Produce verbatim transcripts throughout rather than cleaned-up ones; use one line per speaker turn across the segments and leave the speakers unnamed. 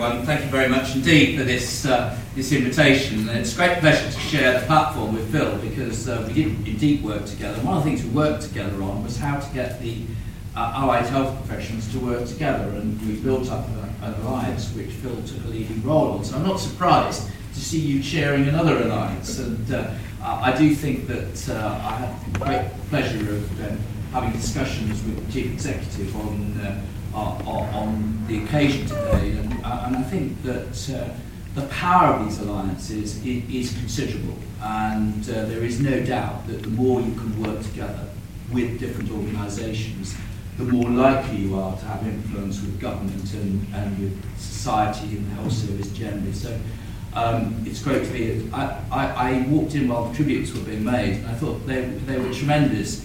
everyone. Thank you very much indeed for this uh, this invitation. And it's a great pleasure to share the platform with Phil, because uh, we did indeed work together. One of the things we worked together on was how to get the uh, allied health professions to work together, and we built up a, an alliance which Phil took a leading role on. So I'm not surprised to see you chairing another alliance, and uh, I do think that uh, I had the great pleasure of um, having discussions with the Chief Executive on uh, on, on the occasion today, and, uh, and I think that uh, the power of these alliances is, is considerable, and uh, there is no doubt that the more you can work together with different organisations, the more likely you are to have influence with government and, and with society and the health service generally. So um, it's great to be here. I, I, I walked in while the tributes were being made, and I thought they, they were tremendous.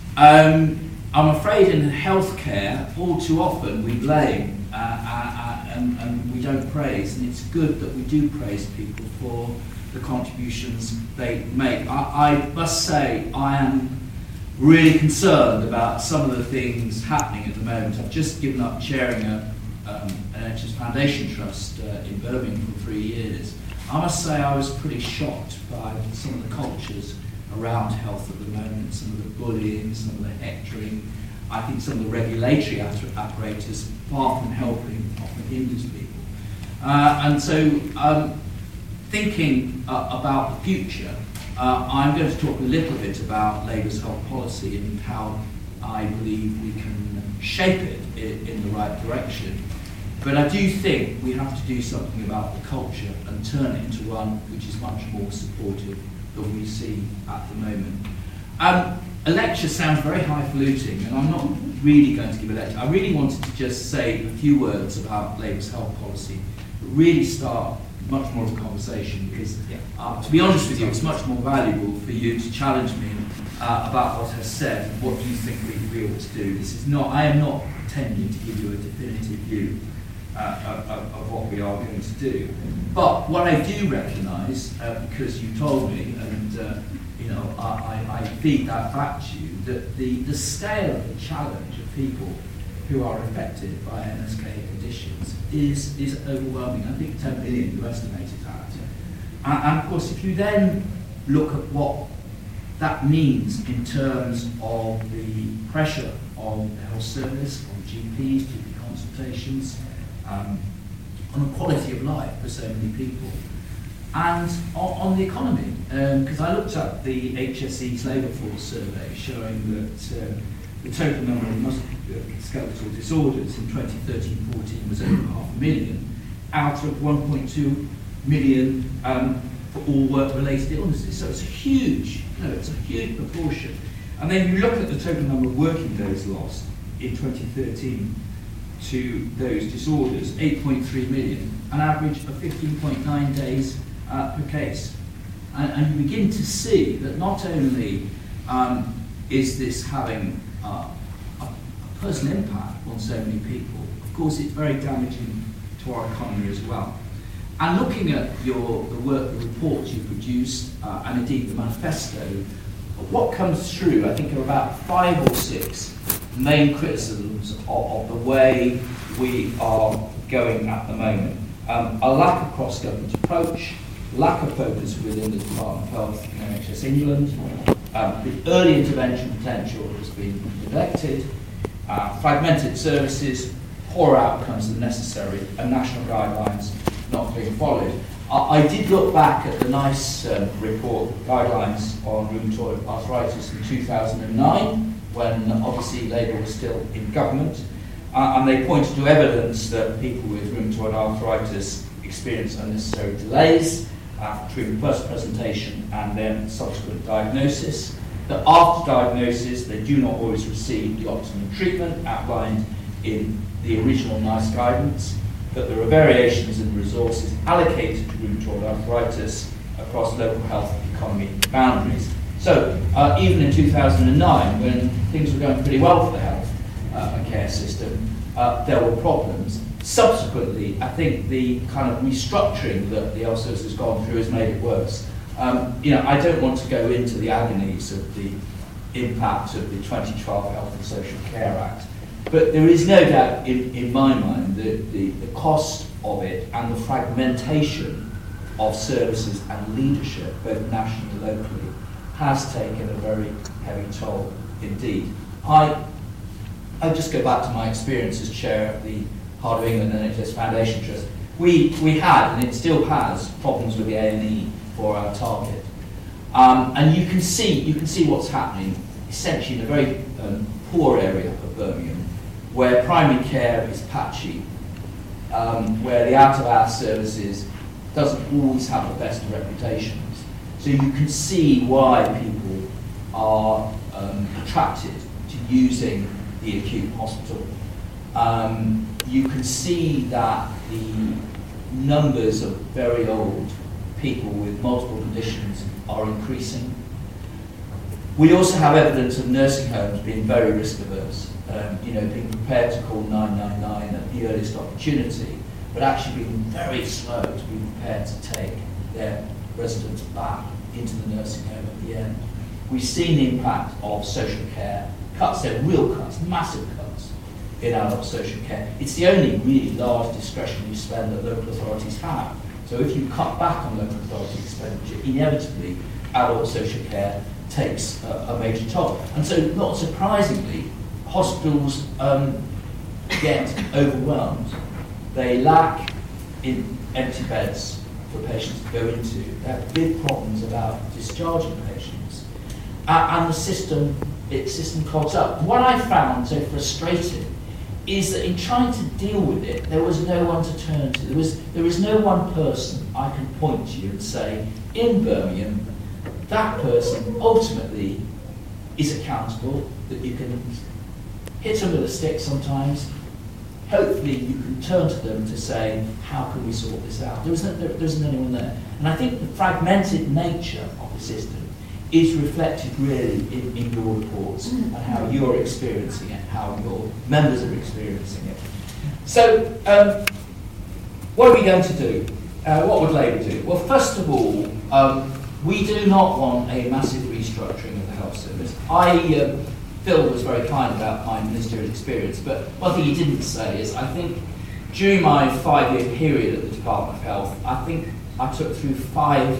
Um, I'm afraid in healthcare, all too often we blame uh, uh, and, and we don't praise, and it's good that we do praise people for the contributions they make. I, I must say I am really concerned about some of the things happening at the moment. I've just given up chairing a, um, an N H S Foundation Trust uh, in Birmingham for three years. I must say I was pretty shocked by some of the cultures around health at the moment, some of the bullying, some of the hectoring. I think some of the regulatory apparatus, far from helping, often hinders people. Uh, and so, um, thinking uh, about the future, uh, I'm going to talk a little bit about Labour's health policy and how I believe we can shape it in, in the right direction. But I do think we have to do something about the culture and turn it into one which is much more supportive than we see at the moment. Um, a lecture sounds very highfalutin, and I'm not really going to give a lecture. I really wanted to just say a few words about Labour's health policy, but really start much more of a conversation, because, uh, to be honest with you, it's much more valuable for you to challenge me uh, about what I've said and what you think we, we ought to do. This is not, I am not pretending to give you a definitive view uh, of, of what we are going to do. But what I do recognise, uh, because you told me, and uh, you know, I, I, I feed that back to you, that the, the scale of the challenge of people who are affected by N S K conditions is, is overwhelming. I think ten million, you estimated that. And, and of course, if you then look at what that means in terms of the pressure on the health service, on G Ps, G P consultations, um, on the quality of life for so many people, and on, on the economy, because um, I looked up the H S E's labour force survey showing that uh, the total number of musculoskeletal disorders in twenty thirteen fourteen was over half a million, out of one point two million um, for all work-related illnesses. So it's a huge, you know, it's a huge proportion. And then you look at the total number of working days lost in twenty thirteen to those disorders, eight point three million, an average of fifteen point nine days uh, per case. And, and you begin to see that not only um, is this having uh, a, a personal impact on so many people, of course it's very damaging to our economy as well. And looking at your the work, the reports you produced, uh, and indeed the manifesto, what comes through, I think, are about five or six main criticisms of, of the way we are going at the moment. Um, a lack of cross-government approach, lack of focus within the Department of Health and N H S England, um, the early intervention potential has been neglected, uh, fragmented services, poor outcomes than necessary, and national guidelines not being followed. I, I did look back at the NICE um, report, Guidelines on Rheumatoid Arthritis in two thousand nine, when obviously Labour was still in government, uh, and they pointed to evidence that people with rheumatoid arthritis experience unnecessary delays uh, between first presentation and then subsequent diagnosis, that after diagnosis they do not always receive the optimum treatment outlined in the original NICE guidance, that there are variations in resources allocated to rheumatoid arthritis across local health economy boundaries. So, uh, even in two thousand nine, when things were going pretty well for the health uh, and care system, uh, there were problems. Subsequently, I think the kind of restructuring that the health service has gone through has made it worse. Um, you know, I don't want to go into the agonies of the impact of the twenty twelve Health and Social Care Act, but there is no doubt in, in my mind that the, the cost of it and the fragmentation of services and leadership, both nationally and locally, has taken a very heavy toll indeed. I, I just go back to my experience as chair of the Heart of England N H S Foundation Trust. We, we had, and it still has, problems with the A and E for our target. Um, and you can see you can see what's happening essentially in a very um, poor area of Birmingham, where primary care is patchy, um, where the out-of-hours services doesn't always have the best of reputations. So you can see why people are um, attracted to using the acute hospital. Um, you can see that the numbers of very old people with multiple conditions are increasing. We also have evidence of nursing homes being very risk averse, um, you know, being prepared to call nine nine nine at the earliest opportunity, but actually being very slow to be prepared to take their residents back into the nursing home at the end. We've seen the impact of social care cuts, they're real cuts, massive cuts in adult social care. It's the only really large discretionary spend that local authorities have. So if you cut back on local authority expenditure, inevitably adult social care takes a, a major toll. And so, not surprisingly, hospitals um, get overwhelmed. They lack in empty beds for patients to go into. They have big problems about discharging patients. Uh, and the system, its system clogs up. What I found so frustrating is that in trying to deal with it, there was no one to turn to. There was there is no one person I can point to and say, in Birmingham, that person ultimately is accountable, that you can hit them with a stick sometimes. Hopefully you can turn to them to say, how can we sort this out? There, was no, there, there isn't anyone there. And I think the fragmented nature of the system is reflected really in, in your reports and how you're experiencing it, how your members are experiencing it. So, um, what are we going to do? Uh, what would Labour do? Well, first of all, um, we do not want a massive restructuring of the health service. I, uh, Phil was very kind about my ministerial experience, but one thing he didn't say is, I think during my five-year period at the Department of Health, I think I took through five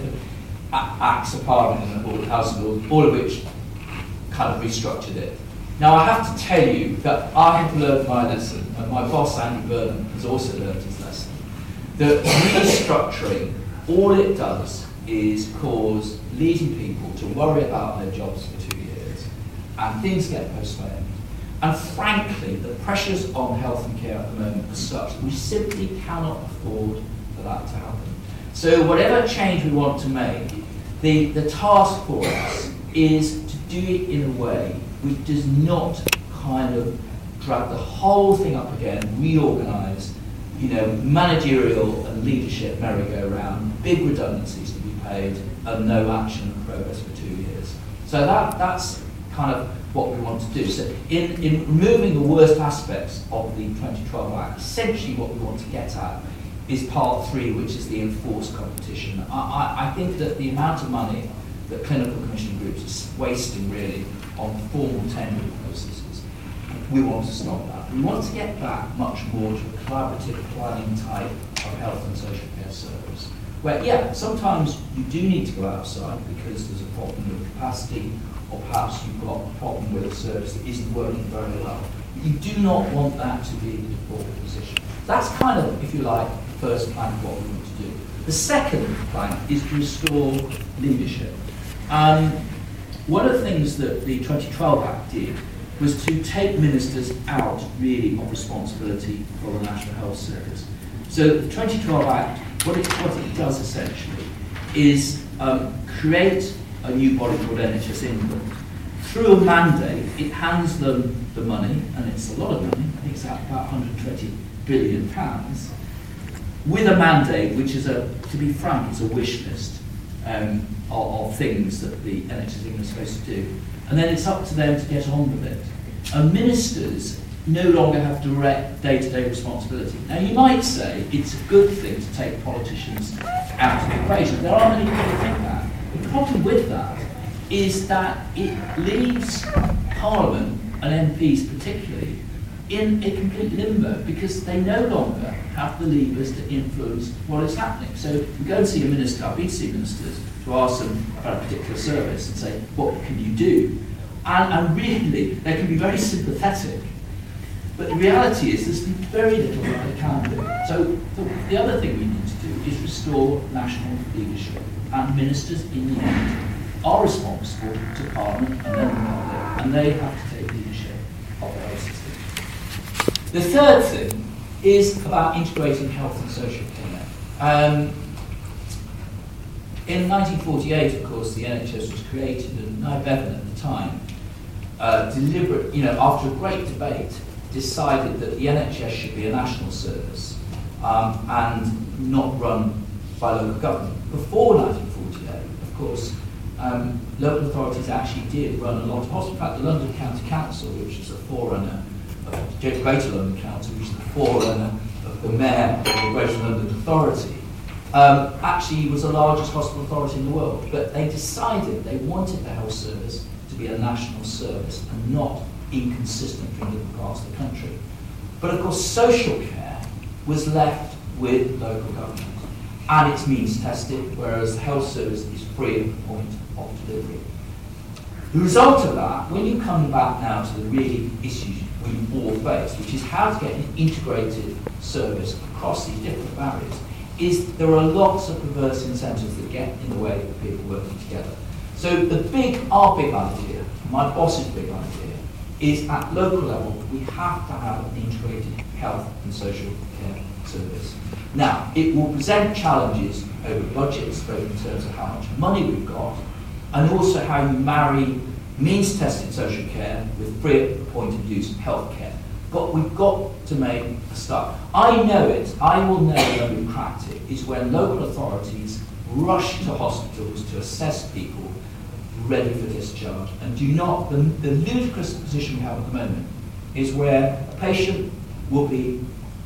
acts of Parliament and the Board of House Laws, all of which kind of restructured it. Now I have to tell you that I have learned my lesson, and my boss Andy Burnham has also learned his lesson, that restructuring, all it does is cause leading people to worry about their jobs for two years, and things get postponed. And frankly, the pressures on health and care at the moment are such that we simply cannot afford for that to happen. So whatever change we want to make, the, the task for us is to do it in a way which does not kind of drag the whole thing up again, reorganise, you know, managerial and leadership merry-go-round, big redundancies to be paid, and no action and progress for two years. So that, that's kind of what we want to do. So in, in removing the worst aspects of the twenty twelve Act, essentially what we want to get at is part three, which is the enforced competition. I, I, I think that the amount of money that clinical commission groups are wasting really on formal tendering processes, we want to stop that. We want to get back much more to a collaborative planning type of health and social care service, where, yeah, sometimes you do need to go outside because there's a problem with capacity, or perhaps you've got a problem with a service that isn't working very well. You do not want that to be the default position. That's kind of, if you like, first plank of what we want to do. The second plank is to restore leadership. Um, one of the things that the twenty twelve Act did was to take ministers out, really, of responsibility for the National Health Service. So the twenty twelve Act, what it, what it does essentially is um, create a new body called N H S England. Through a mandate, it hands them the money, and it's a lot of money, I think it's about one hundred twenty billion pounds, with a mandate which is, a, to be frank, is a wish list um, of, of things that the N H S England is supposed to do. And then it's up to them to get on with it. And ministers no longer have direct day-to-day responsibility. Now you might say it's a good thing to take politicians out of the equation. There are many people who think that. The problem with that is that it leaves Parliament, and M Ps particularly, in a complete limbo because they no longer have the levers to influence what is happening. So you go and see a minister, I've been to see ministers, to ask them about a particular service and say, what can you do? And, and really, they can be very sympathetic. But the reality is there's very little that they can do. So the, the other thing we need to do is restore national leadership. And ministers, in the end, are responsible to Parliament and then the public, and they have to take leadership of the health system. The third thing is about integrating health and social care. Um, in nineteen forty-eight, of course, the N H S was created, and Nye Bevan at the time, uh, deliberate, you know, after a great debate, decided that the N H S should be a national service um, and not run by local government. Before nineteen forty-eight, of course, um, local authorities actually did run a lot of hospitals. In fact, the London County Council, which is a forerunner of the Greater London Council, which is the forerunner of the Mayor of the Greater London Authority, um, actually was the largest hospital authority in the world. But they decided they wanted the health service to be a national service and not inconsistent from different parts of the country. But of course, social care was left with local government, and it's means tested, whereas the health service is free at the point of delivery. The result of that, when you come back now to the really issues we all face, which is how to get an integrated service across these different barriers, is there are lots of perverse incentives that get in the way of people working together. So the big, our big idea, my boss's big idea, is at local level we have to have an integrated health and social care service. Now, it will present challenges over budgets, both in terms of how much money we've got, and also how you marry means-tested social care with free at the point of use health care. But we've got to make a start. I know it, I will know when we cracked it, is when local authorities rush to hospitals to assess people ready for discharge, and do not, the, the ludicrous position we have at the moment is where a patient will be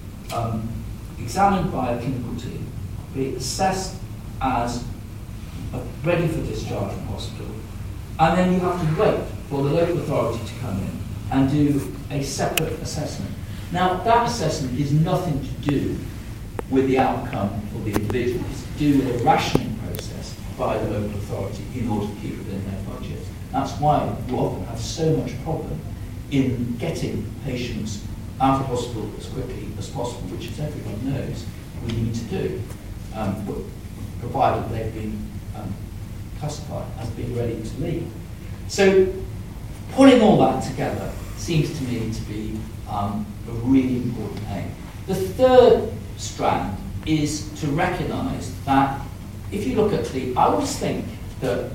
um, examined by a clinical team, be assessed as uh, ready for discharge from hospital, and then you have to wait for the local authority to come in and do a separate assessment. Now, that assessment is nothing to do with the outcome for the individual. It's to do with a rationing process by the local authority in order to keep within their budget. That's why we often have so much problem in getting patients out of hospital as quickly as possible, which, as everyone knows, we need to do, um, provided they've been um, classified as being ready to leave. So, putting all that together seems to me to be um, a really important aim. The third strand is to recognise that if you look at the, I always think that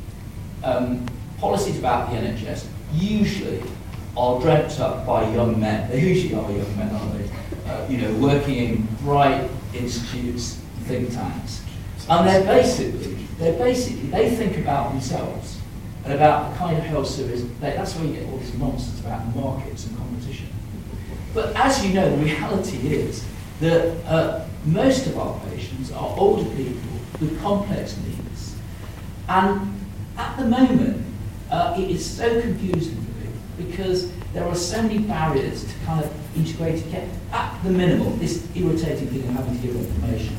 um, policies about the N H S usually are dreamt up by young men. They usually are young men, aren't they? Uh, you know, working in bright institutes, think tanks. And they're basically, they're basically, they think about themselves and about the kind of health service, they, that's where you get all this nonsense about markets and competition. But as you know, the reality is that uh, most of our patients are older people with complex needs. And at the moment, uh, it is so confusing for people because there are so many barriers to kind of integrated care. At the minimal, this irritating thing of having to give information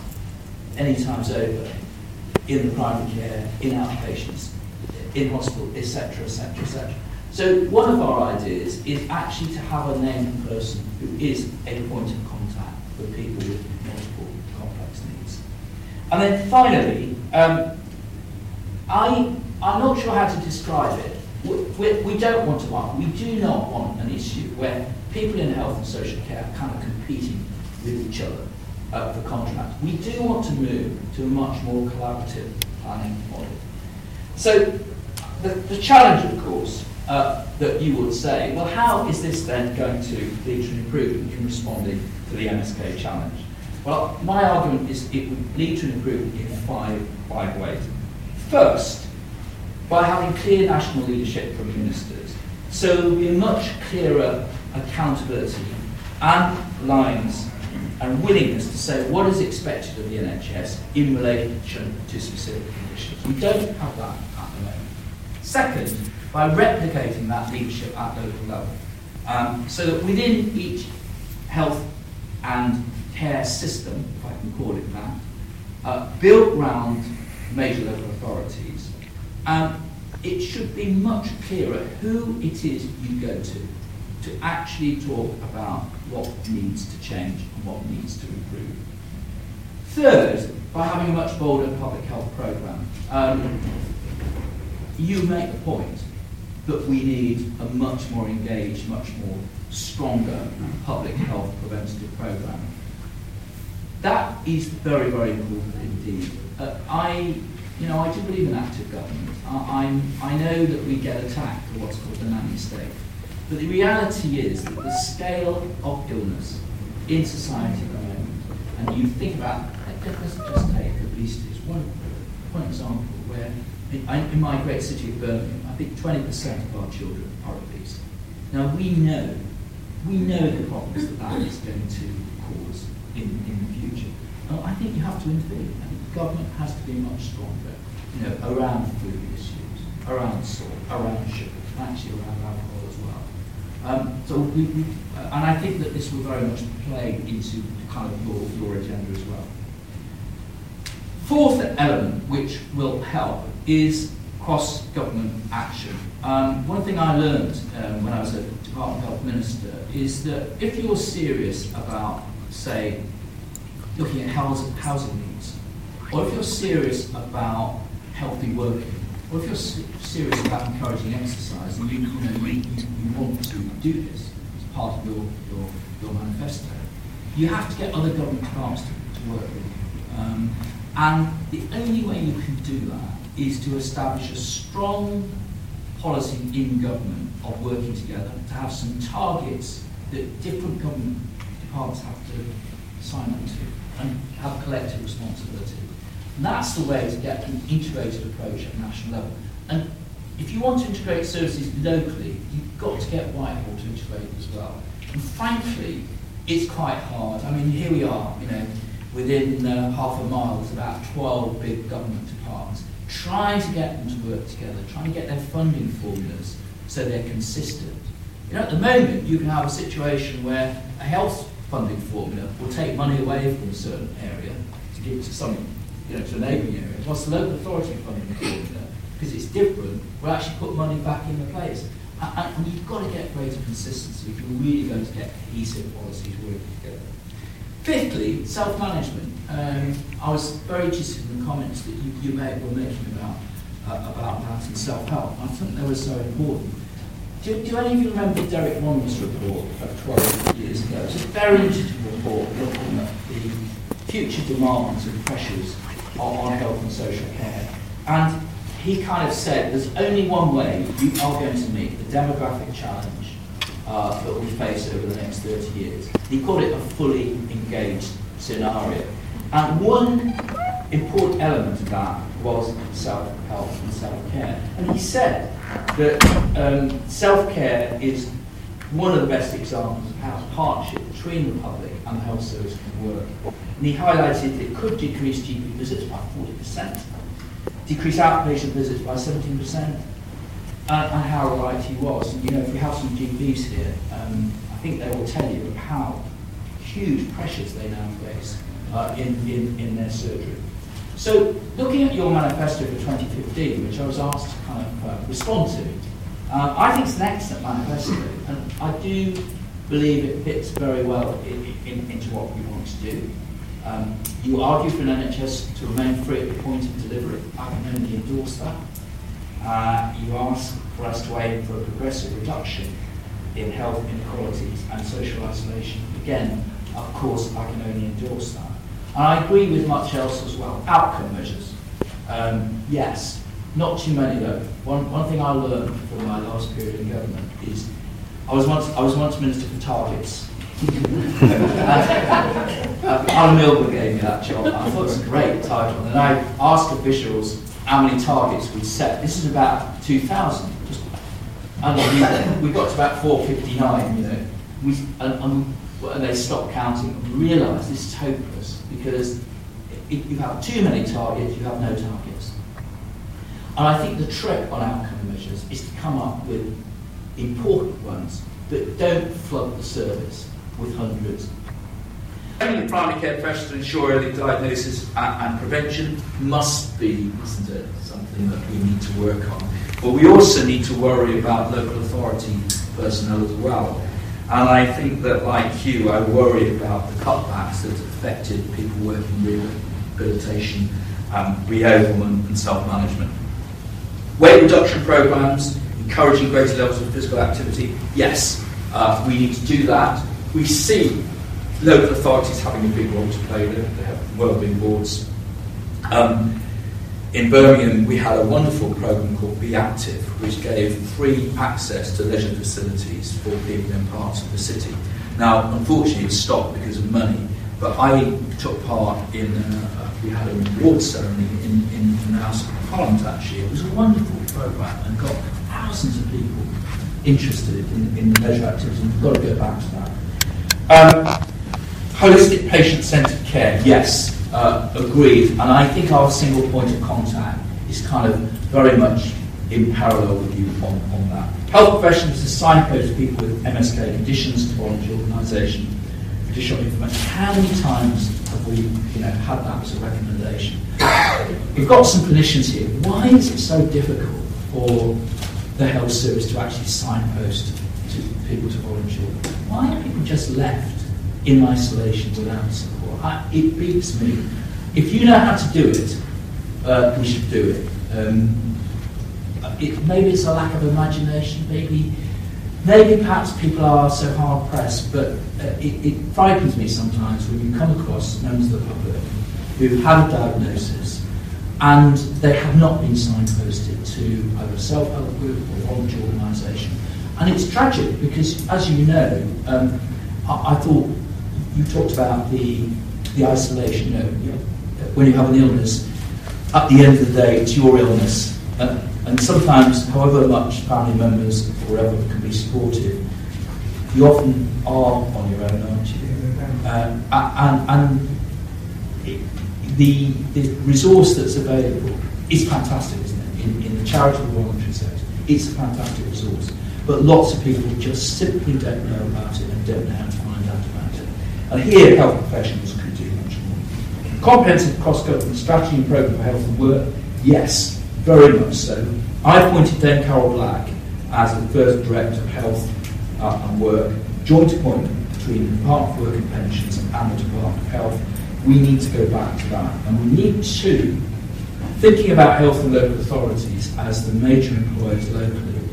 any time's over in the primary care, in outpatients, in hospital, et cetera, et cetera, et cetera. So one of our ideas is actually to have a named person who is a point of contact for people with multiple complex needs. And then finally, um, I, I'm not sure how to describe it. We, we, we don't want to, we do not want an issue where people in health and social care are kind of competing with each other uh, for contracts. We do want to move to a much more collaborative planning model. So the, the challenge, of course, uh, that you would say, well, how is this then going to lead to an improvement in responding to the M S K challenge? Well, my argument is it would lead to an improvement in five, five ways. First, by having clear national leadership from ministers. So there will be a much clearer accountability and lines and willingness to say what is expected of the N H S in relation to specific conditions. We don't have that at the moment. Second, by replicating that leadership at local level. Um, so that within each health and care system, if I can call it that, uh, built around major local authorities, um, it should be much clearer who it is you go to to actually talk about what needs to change and what needs to improve. Third, by having a much bolder public health programme, um, you make the point that we need a much more engaged, much more stronger public health preventative programme. That is very, very important indeed. Uh, I, you know, I do believe in active government. I, I'm, I know that we get attacked for what's called the nanny state, but the reality is that the scale of illness in society at the moment, and you think about, let's just take obesity as one, one example where in, in my great city of Birmingham, I think twenty percent of our children are obese. Now we know, we know the problems that that is going to cause in, in the future. And I think you have to intervene. I think the government has to be much stronger, you know, around food issues, around salt, around sugar, and actually around alcohol as well. Um, so we, we uh, and I think that this will very much play into kind of your, your agenda as well. Fourth element which will help is cross-government action. Um, one thing I learned um, when I was a Department of Health Minister is that if you're serious about, say, looking at housing, housing needs, or if you're serious about healthy working, or if you're se serious about encouraging exercise, and you, you, know, you, you want to do this as part of your, your, your manifesto, you have to get other government departments to, to work with you. Um, and the only way you can do that is to establish a strong policy in government of working together, to have some targets that different government departments have to sign up to and have collective responsibility. And that's the way to get an integrated approach at national level. And if you want to integrate services locally, you've got to get Whitehall to integrate as well. And frankly, it's quite hard. I mean, here we are, you know, within uh, half a mile, there's about twelve big government departments, trying to get them to work together, trying to get their funding formulas so they're consistent. You know, at the moment, you can have a situation where a health funding formula will take money away from a certain area to give it to some, you know, to a neighbouring area. Whilst the local authority funding formula, because it's different, will actually put money back in the place. And, and you've got to get greater consistency if you're really going to get cohesive policies working together. Fifthly, self-management. Um, I was very interested in the comments that you, you made, were making about uh, about that and self-help. I thought they were so important. Do, do any of you remember Derek Monmouth's report of twelve years ago? It's a very interesting report looking at the future demands and pressures on, on health and social care. And he kind of said there's only one way you are going to meet the demographic challenge uh, that we face over the next thirty years. He called it a fully engaged scenario. And one important element of that was self-help and self-care. And he said that um, self-care is one of the best examples of how a partnership between the public and the health service can work. And he highlighted that it could decrease G P visits by forty percent, decrease outpatient visits by seventeen percent, and, and how right he was. And you know, if we have some G Ps here, um, I think they will tell you how huge pressures they now face uh, in, in, in their surgery. So, looking at your manifesto for twenty fifteen, which I was asked to kind of uh, respond to, uh, I think it's an excellent manifesto, and I do believe it fits very well in, in, into what we want to do. Um, you argue for an N H S to remain free at the point of delivery. I can only endorse that. Uh, you ask for us to aim for a progressive reduction in health inequalities and social isolation. Again, of course, I can only endorse that. And I agree with much else as well. Outcome measures. Um, yes, not too many though. One, one thing I learned from my last period in government is I was once, I was once Minister for Targets. uh, Alan Milburn gave me that job. I thought it was a great title. And I asked officials how many targets we'd set. This is about two thousand. Just unbelievable. We got to about four fifty-nine, you know. We, and, and, and they stopped counting and realised this is hopeless because if you have too many targets, you have no targets. And I think the trick on outcome measures is to come up with important ones
but don't flood the service with hundreds.
Only primary care professionals to ensure early diagnosis and, and prevention must be, isn't it, something that we need to work on. But we also need to worry about local authority personnel as well. And I think that, like you, I worry about the cutbacks that affected people working in rehabilitation, um, reablement and self-management. Weight reduction programs, encouraging greater levels of physical activity, yes, uh, we need to do that. We see local authorities having a big role to play. They have wellbeing boards. Um, in Birmingham, we had a wonderful program called Be Active, which gave free access to leisure facilities for people in parts of the city. Now, unfortunately, it stopped because of money, but I took part in, uh, we had an award ceremony in, in, in the House of Parliament, actually. It was a wonderful program and got thousands of people interested in, in the leisure activities, and we've got to go back to that. Um, holistic patient-centred care, yes, uh, agreed, and I think our single point of contact is kind of very much in parallel with you on, on that. Health professionals to signpost people with M S K conditions to voluntary organisation for additional information. How many times have we, you know, had that as a recommendation? We've got some clinicians here. Why is it so difficult for the health service to actually signpost to people to volunteer? Why are people just left in isolation without support? I, it beats me. If you know how to do it, uh, we should do it. Um, It, maybe it's a lack of imagination, maybe maybe perhaps people are so hard pressed, but uh, it, it frightens me sometimes when you come across members of the public who've had a diagnosis and they have not been signposted to either a self-help group or voluntary organisation. And it's tragic because, as you know, um, I, I thought you talked about the the isolation, you know, you know, when you have an illness, at the end of the day, it's your illness. Uh, And sometimes, however much family members or whatever can be supportive, you often are on your own, aren't you? Uh, and and it, the, the resource that's available is fantastic, isn't it? In, in the charitable voluntary sector, it's a fantastic resource. But lots of people just simply don't know about it and don't know how to find out about it. And here, health professionals can do much more. Comprehensive cross-government strategy and programme for health and work, yes. Very much so. I appointed Dame Carol Black as the first Director of Health uh, and Work, joint appointment between the Department of Work and Pensions and the Department of Health. We need to go back to that. And we need to, thinking about health and local authorities as the major employers locally.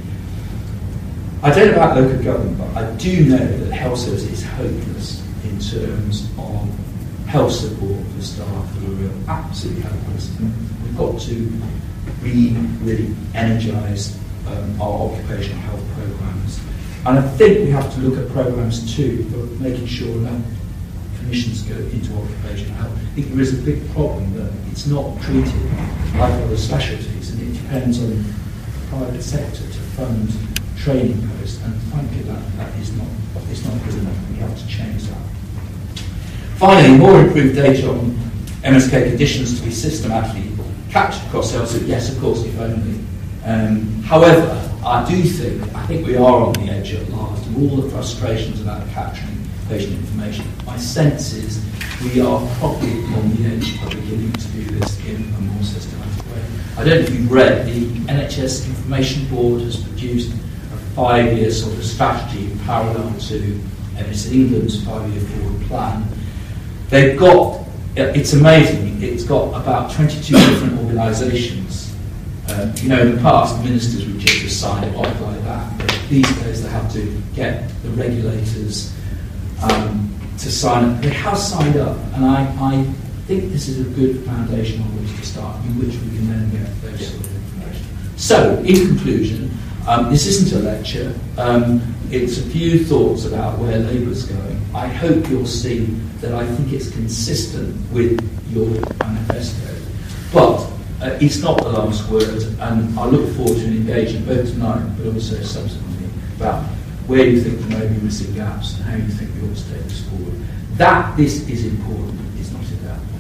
I don't know about local government, but I do know that health service is hopeless in terms of health support for staff who are absolutely helpless. And we've got to really, really energise um, our occupational health programmes. And I think we have to look at programmes too for making sure that clinicians go into occupational health. I think there is a big problem that it's not treated like other specialties, and it depends on the private sector to fund training posts, and frankly that, that is not, it's not good enough. We have to change that. Finally, more improved data on M S K conditions to be systematically captured across health. Yes, of course, if only. Um, however, I do think, I think we are on the edge at last, and all the frustrations about capturing patient information. My sense is we are probably on the edge of beginning to do this in a more systematic way. I don't know if you've read, the N H S Information Board has produced a five-year sort of strategy in parallel to N H S England's five-year forward plan. They've got, it's amazing, it's got about twenty-two different organisations. Um, you know, in the past, ministers would just sign it off like that. But these days, they have to get the regulators um, to sign up. They have signed up, and I, I think this is a good foundation on which to start, in which we can then get those sort of information. So, in conclusion, um, this isn't a lecture. Um, it's a few thoughts about where Labour's going. I hope you'll see that I think it's consistent with your manifesto. But uh, it's not the last word, and I look forward to an engagement both tonight but also subsequently about where you think there may be missing gaps and how you think we ought to take this forward. That this is important, is not a doubt.